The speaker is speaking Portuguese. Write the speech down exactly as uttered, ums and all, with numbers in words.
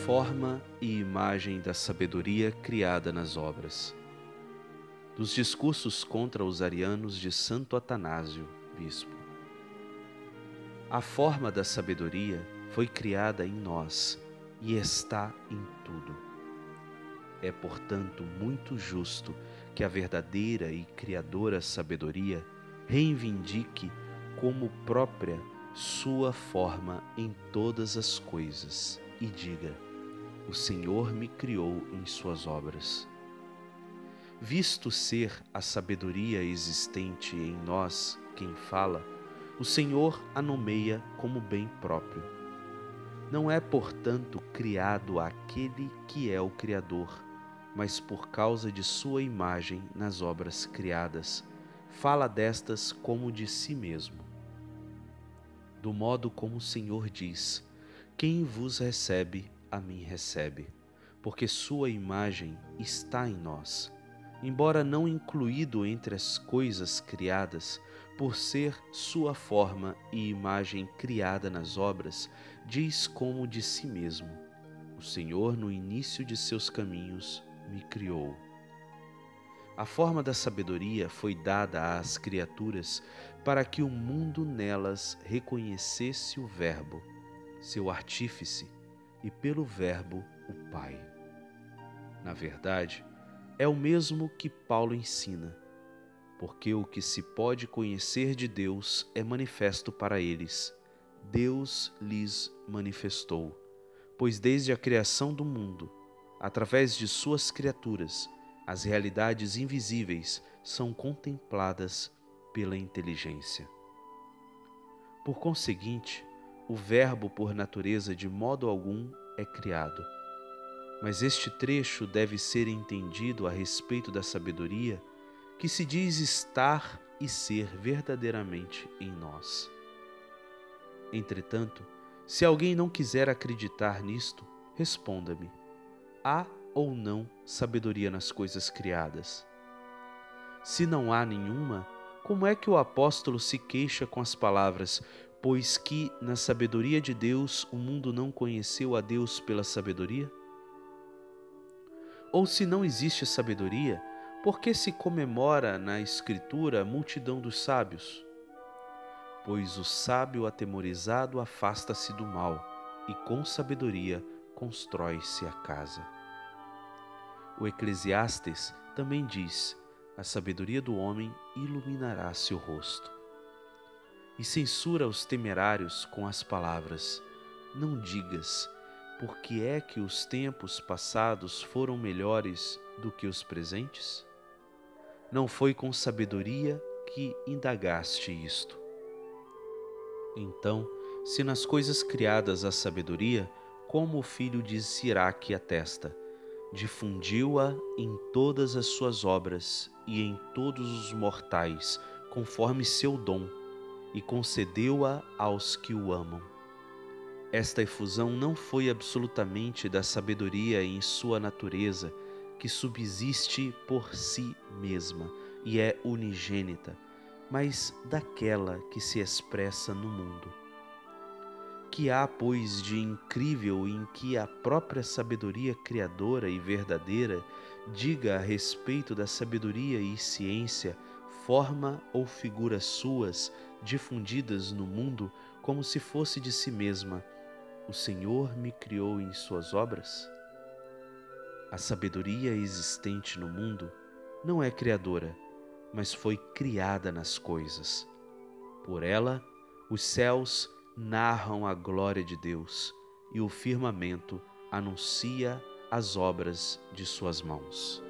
Forma e imagem da sabedoria criada nas obras. Dos discursos contra os arianos de Santo Atanásio, bispo. A forma da sabedoria foi criada em nós e está em tudo. É, portanto, muito justo que a verdadeira e criadora sabedoria reivindique como própria sua forma em todas as coisas e diga: o Senhor me criou em suas obras. Visto ser a sabedoria existente em nós quem fala, o Senhor a nomeia como bem próprio. Não é, portanto, criado aquele que é o Criador, mas por causa de sua imagem nas obras criadas, fala destas como de si mesmo. Do modo como o Senhor diz: quem vos recebe, a mim recebe, porque sua imagem está em nós. Embora não incluído entre as coisas criadas, por ser sua forma e imagem criada nas obras, diz como de si mesmo: o Senhor no início de seus caminhos me criou. A forma da sabedoria foi dada às criaturas para que o mundo nelas reconhecesse o Verbo, seu artífice, e pelo Verbo o Pai. Na verdade, é o mesmo que Paulo ensina, porque o que se pode conhecer de Deus é manifesto para eles. Deus lhes manifestou, pois desde a criação do mundo, através de suas criaturas, as realidades invisíveis são contempladas pela inteligência. Por conseguinte, o Verbo por natureza de modo algum é criado. Mas este trecho deve ser entendido a respeito da sabedoria que se diz estar e ser verdadeiramente em nós. Entretanto, se alguém não quiser acreditar nisto, responda-me: há ou não sabedoria nas coisas criadas? Se não há nenhuma, como é que o apóstolo se queixa com as palavras: pois que na sabedoria de Deus o mundo não conheceu a Deus pela sabedoria? Ou se não existe sabedoria, por que se comemora na Escritura a multidão dos sábios? Pois o sábio atemorizado afasta-se do mal, e com sabedoria constrói-se a casa. O Eclesiastes também diz: a sabedoria do homem iluminará seu rosto. E censura os temerários com as palavras: não digas, por que é que os tempos passados foram melhores do que os presentes? Não foi com sabedoria que indagaste isto. Então, se nas coisas criadas há sabedoria, como o filho de Siraque atesta: difundiu-a em todas as suas obras e em todos os mortais, conforme seu dom, e concedeu-a aos que o amam. Esta efusão não foi absolutamente da sabedoria em sua natureza, que subsiste por si mesma e é unigênita, mas daquela que se expressa no mundo. Que há, pois, de incrível em que a própria sabedoria criadora e verdadeira diga a respeito da sabedoria e ciência, forma ou figuras suas, difundidas no mundo, como se fosse de si mesma: o Senhor me criou em suas obras? A sabedoria existente no mundo não é criadora, mas foi criada nas coisas. Por ela, os céus narram a glória de Deus e o firmamento anuncia as obras de suas mãos.